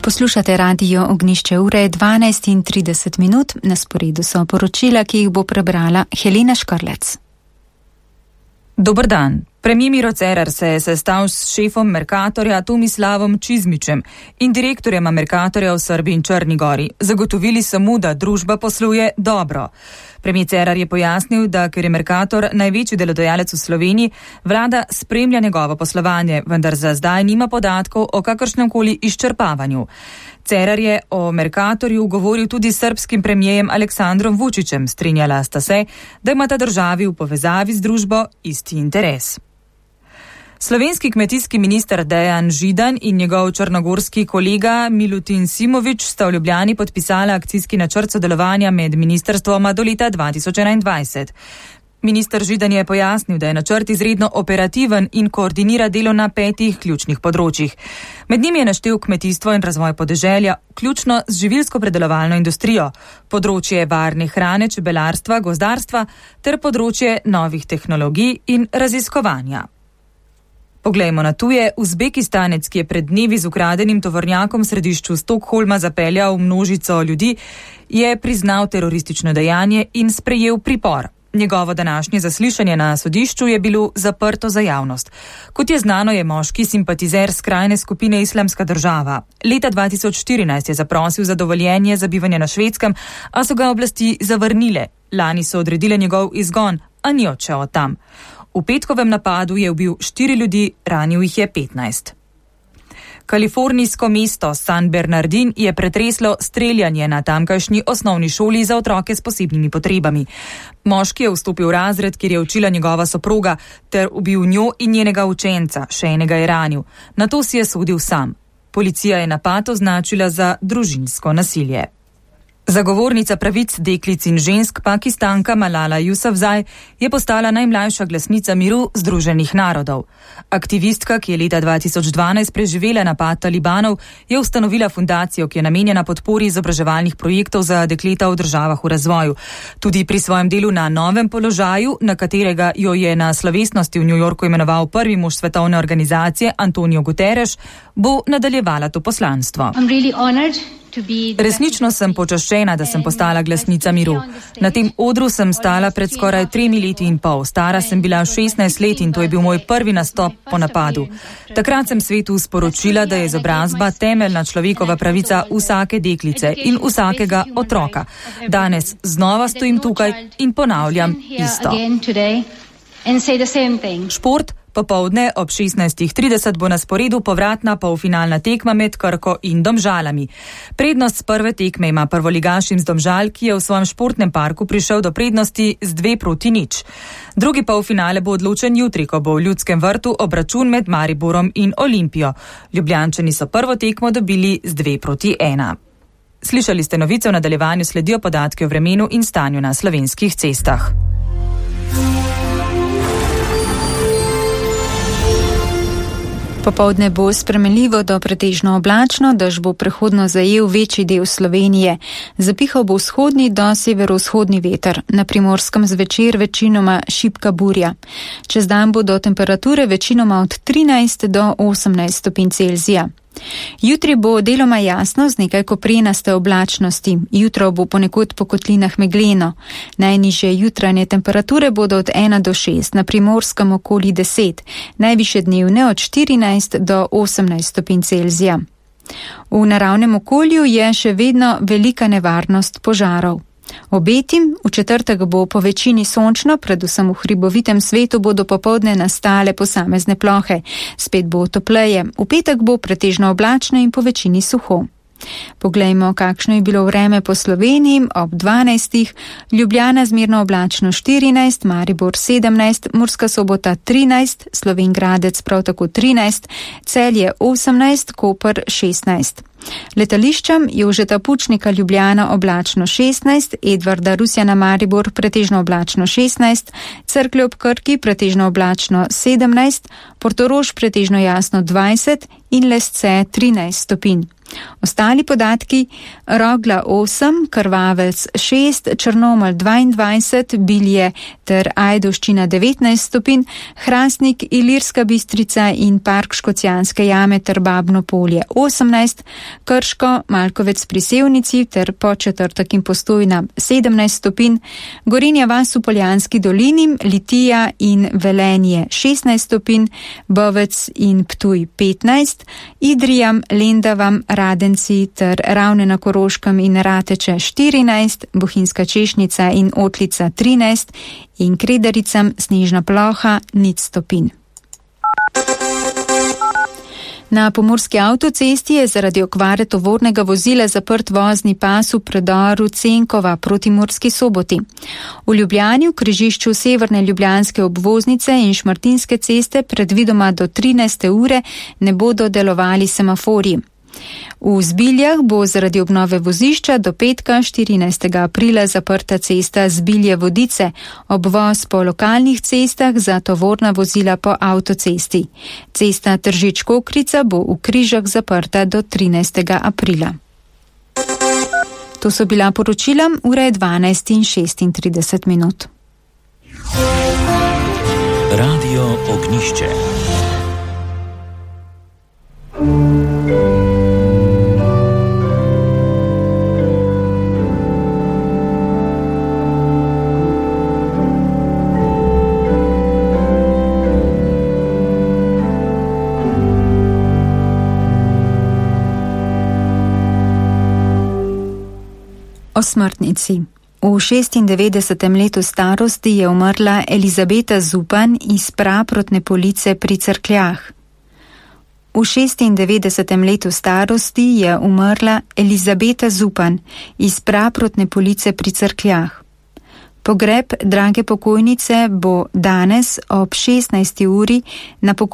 Poslušate radio Ognjišče, ure je 12:30. Na sporedu so poročila, ki jih bo prebrala Helena Škrlec. Dober dan. Premijer Miro Cerar se je sestal s šefom Mercatorja Tomislavom Čizmičem in direktorjem Mercatorja v Srbiji in Črni Gori. Zagotovili so mu, da družba posluje dobro. Premijer Cerar je pojasnil, da ker je Mercator največji delodajalec v Sloveniji, vlada spremlja njegovo poslovanje, vendar za zdaj nima podatkov o kakršnemkoli izčrpavanju. Cerar je o Mercatorju govoril tudi s srbskim premijejem Aleksandrom Vučićem. Strinjala sta se, da imata državi v povezavi z družbo isti interes. Slovenski kmetijski minister Dejan Židan in njegov črnogorski kolega Milutin Simović sta v Ljubljani podpisala akcijski načrt sodelovanja med ministrstvoma do leta 2021. Minister Židan je pojasnil, da je načrt izredno operativen in koordinira delo na 5 ključnih področjih. Med njimi je naštel kmetijstvo in razvoj podeželja, ključno z živilsko-predelovalno industrijo, področje varne hrane, čebelarstva, gozdarstva ter področje novih tehnologij in raziskovanja. Poglejmo na tuje. Uzbekistanec, ki je pred dnevi z ukradenim tovornjakom v središču Stokholma zapeljal množico ljudi, je priznal teroristično dejanje in sprejel pripor. Njegovo današnje zaslišanje na sodišču je bilo zaprto za javnost. Kot je znano, je moški simpatizer skrajne skupine Islamska država. Leta 2014 je zaprosil za dovoljenje za bivanje na Švedskem, a so ga oblasti zavrnile. Lani so odredile njegov izgon, a ni odšel od tam. V petkovem napadu je ubil 4 ljudi, ranil jih je 15. Kalifornijsko mesto San Bernardin je pretreslo streljanje na tamkajšnji osnovni šoli za otroke s posebnimi potrebami. Moški je vstopil v razred, kjer je učila njegova soproga, ter ubil njo in njenega učenca, še enega je ranil. Nato si je sodil sam. Policija je napad označila za družinsko nasilje. Zagovornica pravic deklic in žensk, Pakistanka Malala Yousafzai, je postala najmlajša glasnica miru Združenih narodov. Aktivistka, ki je leta 2012 preživela napad talibanov, je ustanovila fundacijo, ki je namenjena podpori izobraževalnih projektov za dekleta v državah v razvoju. Tudi pri svojem delu na novem položaju, na katerega jo je na slovesnosti v New Yorku imenoval prvi mož svetovne organizacije Antonio Guterres, bo nadaljevala to poslanstvo. Resnično sem počaščena, da sem postala glasnica miru. Na tem odru sem stala pred skoraj 3 leti in pol. Stara sem bila 16 let in to je bil moj prvi nastop po napadu. Takrat sem svetu sporočila, da je izobrazba temeljna človekova pravica vsake deklice in vsakega otroka. Danes znova stojim tukaj in ponavljam isto. Šport. Popovdne ob 16:30 bo na sporedu povratna polfinalna tekma med Krko in Domžalami. Prednost z prve tekme ima prvoligaš iz Domžal, ki je v svojem športnem parku prišel do prednosti z 2-0. Drugi polfinale bo odločen jutri, ko bo v Ljudskem vrtu obračun med Mariborom in Olimpijo. Ljubljančani so prvo tekmo dobili z 2-1. Slišali ste novice, v nadaljevanju sledijo podatki o vremenu in stanju na slovenskih cestah. Popovdne bo spremenljivo do pretežno oblačno, dež bo prehodno zajel večji del Slovenije. Zapihal bo vzhodni do severovzhodni veter, na Primorskem zvečer večinoma šibka burja. Čez dan bodo temperature večinoma od 13 do 18 stopinj Celzija. Jutri bo deloma jasno z nekaj koprenaste oblačnosti. Jutro bo ponekod po kotlinah megleno. Najnižje jutranje temperature bodo od 1 do 6, na Primorskem okoli 10, najvišje dnevne od 14 do 18 stopinj Celzija. V naravnem okolju je še vedno velika nevarnost požarov. Obetim, v četrtek bo po večini sončno, predvsem v hribovitem svetu bodo popovdne nastale posamezne plohe. Spet bo topleje, v petek bo pretežno oblačno in po večini suho. Poglejmo, kakšno je bilo vreme po Sloveniji ob 12. Ljubljana zmerno oblačno 14, Maribor 17, Murska Sobota 13, Slovenj Gradec prav tako 13, Celje 18, Koper 16. Letališčem Jožeta Pučnika Ljubljana oblačno 16, Edvarda Rusjana Maribor pretežno oblačno 16, Cerklje ob Krki pretežno oblačno 17, Portorož pretežno jasno 20 in Lesce 13 stopinj. Ostali podatki: Rogla 8, Krvavec 6, Črnomelj 22, Bilje ter Ajdovščina 19 stopinj, Hrastnik, Ilirska Bistrica in Park Škocjanske jame ter Babno Polje 18, Krško, Malkovec pri Sevnici ter Podčetrtek in Postojna 17 stopinj, Gorenja vas v Poljanski dolini, Litija in Velenje 16 stopinj, Bovec in Ptuj 15, Idrijam, Lendavam, Radenci ter Ravne na Koroškem in Rateče 14, Bohinjska Češnica in Otlica 13 in Kredaricam snežna ploha 0 stopinj. Na pomurski avtocesti je zaradi okvare tovornega vozila zaprt vozni pas v predoru Cenkova proti Murski Soboti. V Ljubljani v križišču severne ljubljanske obvoznice in Šmartinske ceste predvidoma do 13. ure ne bodo delovali semaforji. V Zbiljah bo zaradi obnove vozišča do petka 14. aprila zaprta cesta Zbilje-Vodice, obvoz po lokalnih cestah za tovorna vozila po avtocesti. Cesta Tržič-Kokrica bo v Križah zaprta do 13. aprila. To so bila poročila, ura je 12:36. Radio Ognišče. O smrtnici. V 96. letu starosti je umrla Elizabeta Zupan iz Praprotne Police pri Cerkljah. V 96. letu starosti je umrla Elizabeta Zupan iz Praprotne Police pri Cerkljah. Pogreb drage pokojnice bo danes ob 16. uri na